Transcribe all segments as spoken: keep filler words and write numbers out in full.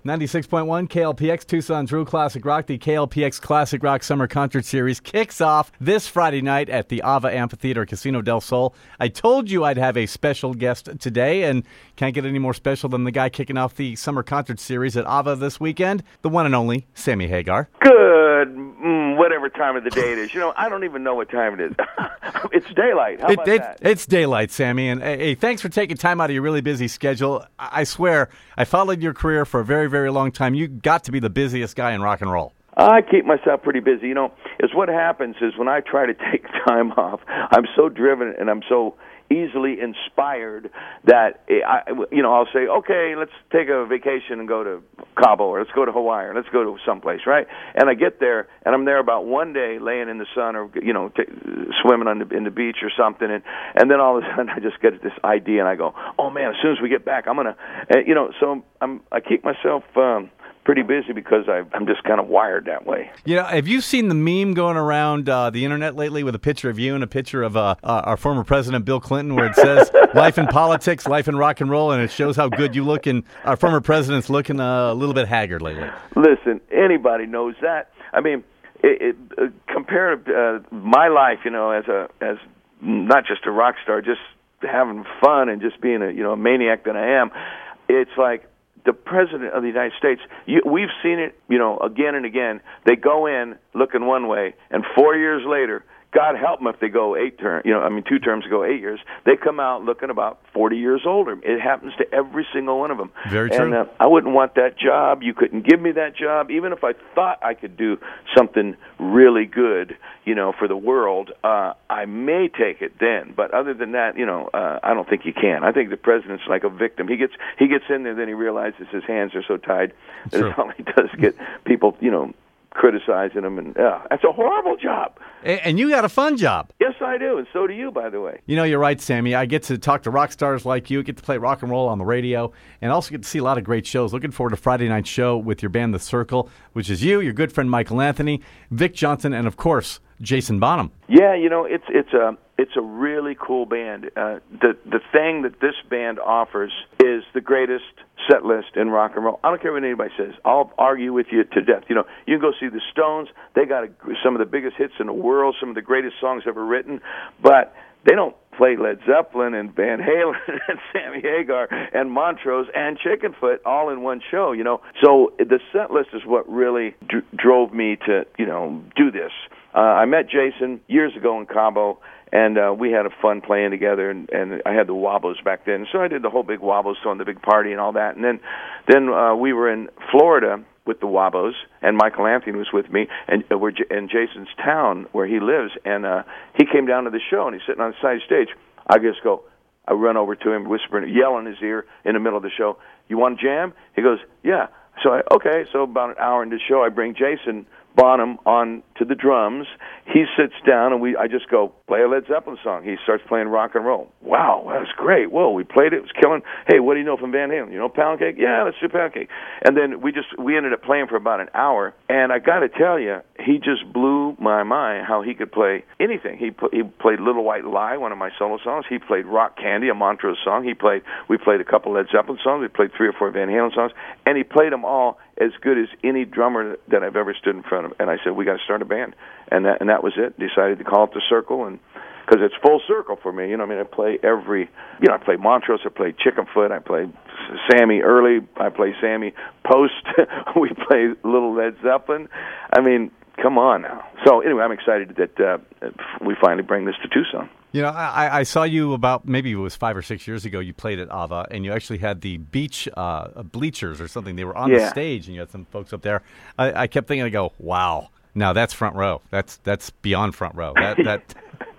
ninety-six point one K L P X, Tucson's True Classic Rock. The K L P X Classic Rock Summer Concert Series kicks off this Friday night at the Ava Amphitheater, Casino del Sol. I told you I'd have a special guest today, and can't get any more special than the guy kicking off the Summer Concert Series at Ava this weekend, the one and only Sammy Hagar. Good, mm, whatever time of the day it is. You know, I don't even know what time it is. It's daylight. How it, about it, that? It's daylight, Sammy, and hey, thanks for taking time out of your really busy schedule. I swear, I followed your career for a very, very long time. You got to be the busiest guy in rock and roll. I keep myself pretty busy. You know, is what happens is when I try to take time off, I'm so driven and I'm so easily inspired that I, you know, I'll say, okay, let's take a vacation and go to Cabo, or let's go to Hawaii, or let's go to someplace, right? And I get there, and I'm there about one day, laying in the sun, or you know, t- swimming on the in the beach or something, and and then all of a sudden I just get this idea, and I go, oh man, as soon as we get back, I'm gonna, uh, you know, so I'm I keep myself. Um, pretty busy because I, I'm just kind of wired that way. You know, have you seen the meme going around uh, the internet lately with a picture of you and a picture of uh, uh, our former president, Bill Clinton, where it says, life in politics, life in rock and roll, and it shows how good you look, and our former president's looking uh, a little bit haggard lately? Listen, anybody knows that. I mean, it, it, uh, compare uh, my life, you know, as a as not just a rock star, just having fun and just being a, you know, a maniac that I am, it's like, the President of the United States, you, we've seen it, you know, again and again. They go in looking one way, and four years later, God help them if they go eight terms, you know, I mean, two terms go eight years. They come out looking about forty years older. It happens to every single one of them. Very true. And uh, I wouldn't want that job. You couldn't give me that job. Even if I thought I could do something really good, you know, for the world, uh, I may take it then. But other than that, you know, uh, I don't think you can. I think the president's like a victim. He gets he gets in there, then he realizes his hands are so tied that True. all he does is get people, you know, criticizing him, and uh, that's a horrible job. And you got a fun job. Yes, I do, and so do you, by the way. You know, you're right, Sammy. I get to talk to rock stars like you, get to play rock and roll on the radio, and also get to see a lot of great shows. Looking forward to Friday night show with your band, The Circle, which is you, your good friend Michael Anthony, Vic Johnson, and, of course, Jason Bonham. Yeah, you know, it's it's a it's a really cool band. Uh, the the thing that this band offers is the greatest set list in rock and roll. I don't care what anybody says. I'll argue with you to death. You know, you can go see the Stones. They got a, some of the biggest hits in the world, some of the greatest songs ever written, but they don't play Led Zeppelin and Van Halen and Sammy Hagar and Montrose and Chickenfoot all in one show, you know. So the set list is what really d- drove me to, you know, do this. Uh, I met Jason years ago in Cabo, and uh, we had a fun playing together, and, and I had the Wobbles back then. So I did the whole big Wobbles, throwing the big party and all that. And then then uh, we were in Florida with the Wabos, and Michael Anthony was with me, and uh, we're J- in Jason's town where he lives, and uh, he came down to the show, and he's sitting on the side stage. I just go, I run over to him, whispering, yell in his ear in the middle of the show, "You want to jam?" He goes, "Yeah." So I, okay, so about an hour into the show, I bring Jason Bonham on to the drums. He sits down, and we I just go, play a Led Zeppelin song. He starts playing rock and roll. Wow, that's great. Whoa, we played it. It was killing. Hey, what do you know from Van Halen? You know Pound Cake? Yeah, let's do Pound Cake. And then we just we ended up playing for about an hour, and I got to tell you, he just blew my mind how he could play anything. He pl- he played Little White Lie, one of my solo songs. He played Rock Candy, a Montrose song. He played we played a couple Led Zeppelin songs. We played three or four Van Halen songs, and he played them all as good as any drummer that I've ever stood in front of. And I said, we got to start a band, and that and that was it. Decided to call it The Circle, and because it's full circle for me. You know, I mean, I play every, you know, I play Montrose, I play Chickenfoot, I play Sammy early, I play Sammy post, we play Little Led Zeppelin. I mean, come on now. So anyway, I'm excited that uh, we finally bring this to Tucson. You know, I, I saw you about, maybe it was five or six years ago, you played at Ava, and you actually had the beach uh, bleachers or something. They were on yeah. the stage, and you had some folks up there. I, I kept thinking, I go, wow, now that's front row. That's that's beyond front row. That that.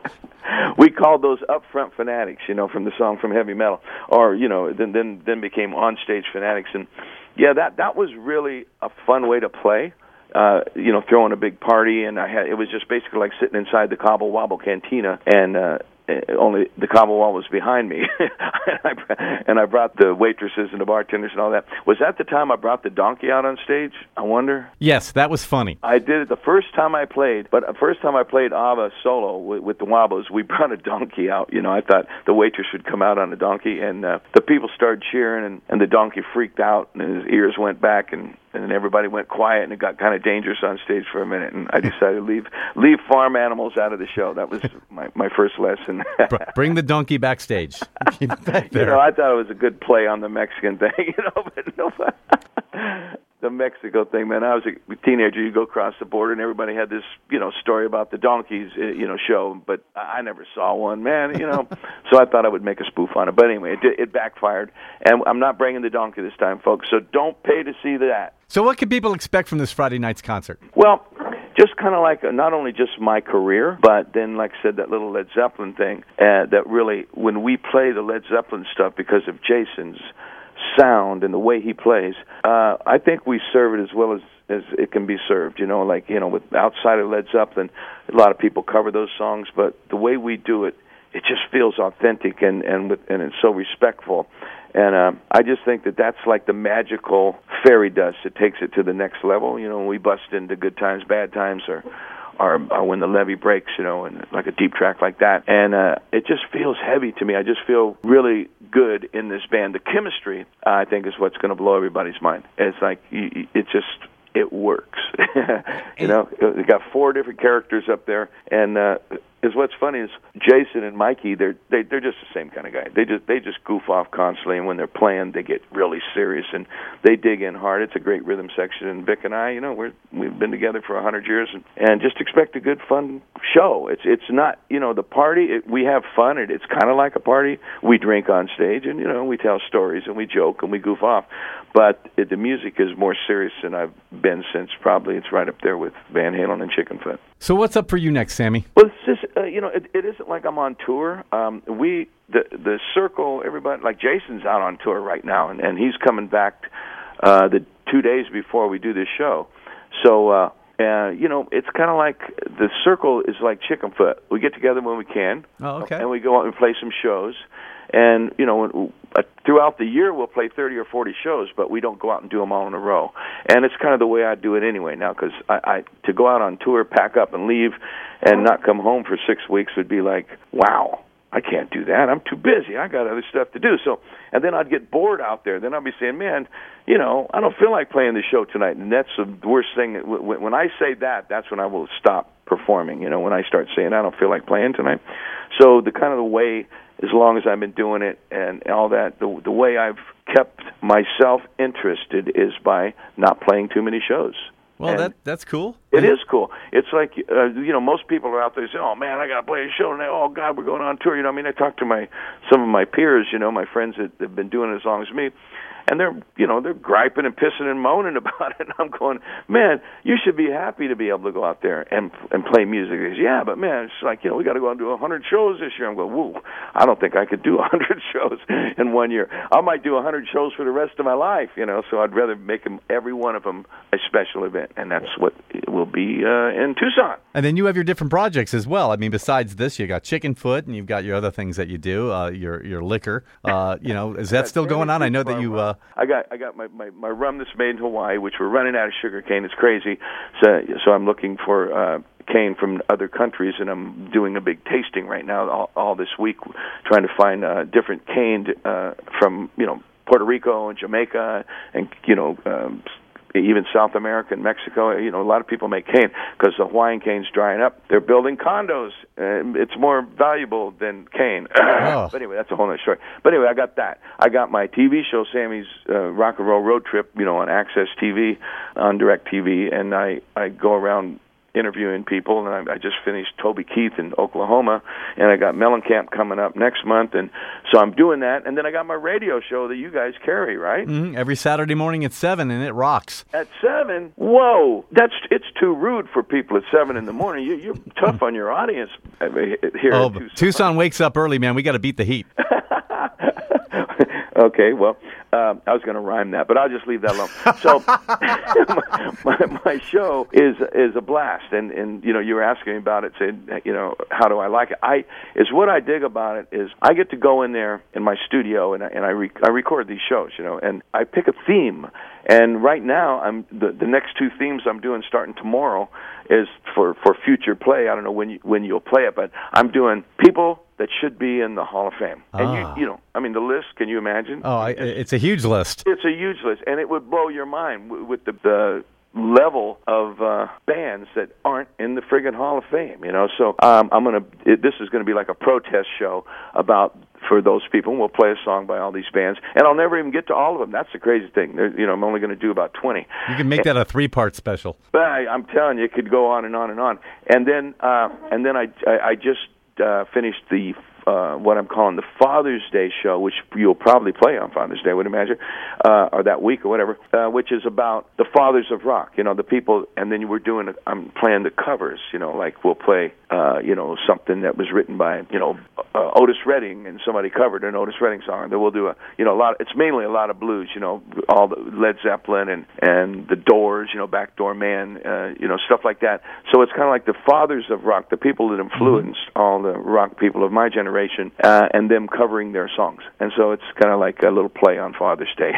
We called those upfront fanatics, you know, from the song from Heavy Metal, or you know, then then then became on-stage fanatics, and yeah, that that was really a fun way to play. Uh, you know, throwing a big party, and I had it was just basically like sitting inside the Cabo Wabo Cantina, and uh, only the combo wall was behind me, and, I, and I brought the waitresses and the bartenders and all that. Was that the time I brought the donkey out on stage? I wonder. Yes, that was funny. I did it the first time I played, but the first time I played Ava solo with, with the Wobbles, we brought a donkey out. You know, I thought the waitress would come out on a donkey, and uh, the people started cheering, and, and the donkey freaked out, and his ears went back, and and then everybody went quiet, and it got kind of dangerous on stage for a minute, and I decided to leave leave farm animals out of the show. That was my, my first lesson. Bring the donkey backstage. Keep it back there. You know, I thought it was a good play on the Mexican thing, you know, but no, the Mexico thing, man. I was a teenager. You go across the border, and everybody had this, you know, story about the donkeys, you know, show, but I never saw one, man, you know. So I thought I would make a spoof on it. But anyway, it, it backfired, and I'm not bringing the donkey this time, folks, so don't pay to see that. So what can people expect from this Friday night's concert? Well, just kind of like uh, not only just my career, but then, like I said, that little Led Zeppelin thing, uh, that really, when we play the Led Zeppelin stuff because of Jason's sound and the way he plays, uh, I think we serve it as well as, as it can be served. You know, like, you know, with outside of Led Zeppelin, a lot of people cover those songs, but the way we do it, it just feels authentic and, and, with, and it's so respectful. And uh, I just think that that's like the magical fairy dust that takes it to the next level. You know, when we bust into Good Times, Bad Times, or, or, or When the Levee Breaks, you know, and like a deep track like that. And uh, it just feels heavy to me. I just feel really good in this band. The chemistry, uh, I think, is what's going to blow everybody's mind. It's like, it just... it works. You know, we got four different characters up there, and uh, is what's funny is Jason and Mikey. They're they, they're just the same kind of guy. They just they just goof off constantly, and when they're playing, they get really serious and they dig in hard. It's a great rhythm section. And Vic and I, you know, we're we've been together for a hundred years, and, and just expect a good, fun show. It's it's not, you know, the party. It, we have fun. It, it's kind of like a party. We drink on stage, and you know, we tell stories and we joke and we goof off. But it, the music is more serious than I've been since probably it's right up there with Van Halen and Chickenfoot. So what's up for you next, Sammy? Well, it's just, uh, you know, it, it isn't like I'm on tour. Um, we, the the circle, everybody, like Jason's out on tour right now, and, and he's coming back uh, the two days before we do this show. So, uh, uh, you know, it's kind of like the circle is like Chickenfoot. We get together when we can, oh, okay. and we go out and play some shows. And, you know, uh, throughout the year we'll play thirty or forty shows, but we don't go out and do them all in a row. And it's kind of the way I do it anyway now, because I, I, to go out on tour, pack up and leave, and not come home for six weeks would be like, wow, I can't do that. I'm too busy. I got other stuff to do. So, and then I'd get bored out there. Then I'd be saying, man, you know, I don't feel like playing the show tonight. And that's the worst thing. When I say that, that's when I will stop performing, you know, when I start saying I don't feel like playing tonight. So the kind of the way, as long as I've been doing it and all that, the, the way I've kept myself interested is by not playing too many shows. Well, and that that's cool. It is cool. It's like, uh, you know, most people are out there saying, oh, man, I got to play a show tonight. Oh, God, we're going on tour. You know, I mean, I talk to my some of my peers, you know, my friends that have been doing it as long as me, and they're, you know, they're griping and pissing and moaning about it. And I'm going, man, you should be happy to be able to go out there and and play music. He goes, yeah, but, man, it's like, you know, we got to go out and do one hundred shows this year. I'm going, whoa, I don't think I could do one hundred shows in one year. I might do one hundred shows for the rest of my life, you know, so I'd rather make them, every one of them a special event, and that's what it will be uh, in Tucson. And then you have your different projects as well. I mean, besides this, you got Chickenfoot, and you've got your other things that you do, uh, your your liquor. Uh, you know, is that still going on? I know that you... Uh, I got I got my, my, my rum that's made in Hawaii, which we're running out of sugar cane. It's crazy. So so I'm looking for uh, cane from other countries, and I'm doing a big tasting right now all, all this week, trying to find uh, different cane uh, from, you know, Puerto Rico and Jamaica and, you know, um, even South America and Mexico. You know, a lot of people make cane because the Hawaiian cane's drying up. They're building condos. And it's more valuable than cane. Oh. But anyway, that's a whole other story. But anyway, I got that. I got my T V show, Sammy's uh, Rock and Roll Road Trip, you know, on Access T V, on DirecTV, and I, I go around interviewing people, and I, I just finished Toby Keith in Oklahoma, and I got Mellencamp coming up next month, and so I'm doing that, and then I got my radio show that you guys carry, right? Mm-hmm. Every Saturday morning at seven, and it rocks. At seven? Whoa, that's it's too rude for people at seven in the morning. You, you're tough on your audience here oh, in Tucson. Tucson wakes up early, man. We got to beat the heat. Okay, well, uh, I was going to rhyme that, but I'll just leave that alone. So, my, my, my show is is a blast, and and you know, you were asking me about it, saying, you know, how do I like it? I is what I dig about it is I get to go in there in my studio and I, and I re- I record these shows, you know, and I pick a theme. And right now, I'm the, the next two themes I'm doing starting tomorrow is for, for future play. I don't know when you, when you'll play it, but I'm doing people that should be in the Hall of Fame. And ah. you you know, I mean, the list. Can you imagine? Oh, I, it's a huge list. It's a huge list, and it would blow your mind w- with the the level of uh, bands that aren't in the friggin' Hall of Fame. You know, so um, I'm gonna. It, this is gonna be like a protest show about. For those people, and we'll play a song by all these bands, and I'll never even get to all of them. That's the crazy thing. There, you know, I'm only going to do about twenty. You can make that a three-part special. But I, I'm telling you, it could go on and on and on. And then, uh, and then I, I, I just uh, finished the uh, what I'm calling the Father's Day show, which you'll probably play on Father's Day, I would imagine, uh, or that week or whatever, uh, which is about the fathers of rock. You know, the people. And then we're doing. A, I'm playing the covers. You know, like we'll play. Uh, you know, something that was written by, you know, uh, Otis Redding, and somebody covered an Otis Redding song. Then we'll do a, you know, a lot. Of, it's mainly a lot of blues, you know, all the Led Zeppelin and and the Doors, you know, Backdoor Man, uh, you know, stuff like that. So it's kind of like the fathers of rock, the people that influenced mm-hmm. all the rock people of my generation, uh, and them covering their songs. And so it's kind of like a little play on Father's Day.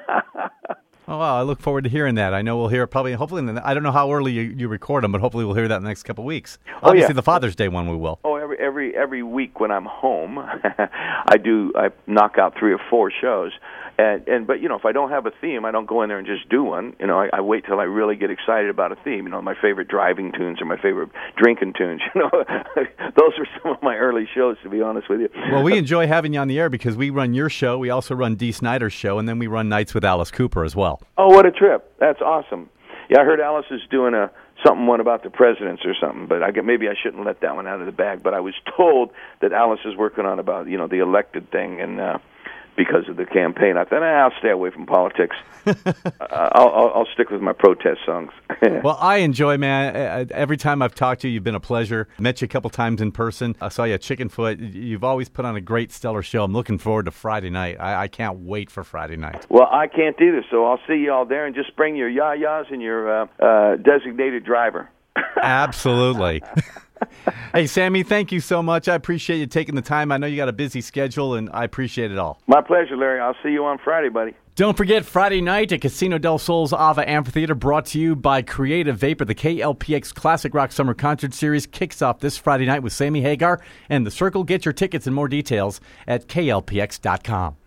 Oh, wow. I look forward to hearing that. I know we'll hear it probably, hopefully, in the, I don't know how early you, you record them, but hopefully we'll hear that in the next couple of weeks. Obviously, oh, yeah. The Father's Day one we will. Oh, every every every week when I'm home, I do, I knock out three or four shows. And, and but, you know, if I don't have a theme, I don't go in there and just do one. You know, I, I wait till I really get excited about a theme. You know, my favorite driving tunes or my favorite drinking tunes. You know, those are some of my early shows, to be honest with you. Well, we enjoy having you on the air because we run your show. We also run Dee Snider's show, and then we run Nights with Alice Cooper as well. Oh, what a trip. That's awesome. Yeah, I heard Alice is doing a something one about the presidents or something, but I get, maybe I shouldn't let that one out of the bag. But I was told that Alice is working on about, you know, the elected thing, and uh, because of the campaign, I thought, eh, I'll stay away from politics. uh, I'll, I'll, I'll stick with my protest songs. Well, I enjoy, man. Every time I've talked to you, you've been a pleasure. Met you a couple times in person. I saw you at Chickenfoot. You've always put on a great, stellar show. I'm looking forward to Friday night. I, I can't wait for Friday night. Well, I can't either, so I'll see you all there, and just bring your yah-yahs and your uh, uh, designated driver. Absolutely. Hey, Sammy, thank you so much. I appreciate you taking the time. I know you got a busy schedule, and I appreciate it all. My pleasure, Larry. I'll see you on Friday, buddy. Don't forget, Friday night at Casino del Sol's Ava Amphitheater, brought to you by Creative Vapor. The K L P X Classic Rock Summer Concert Series kicks off this Friday night with Sammy Hagar and The Circle. Get your tickets and more details at K L P X dot com.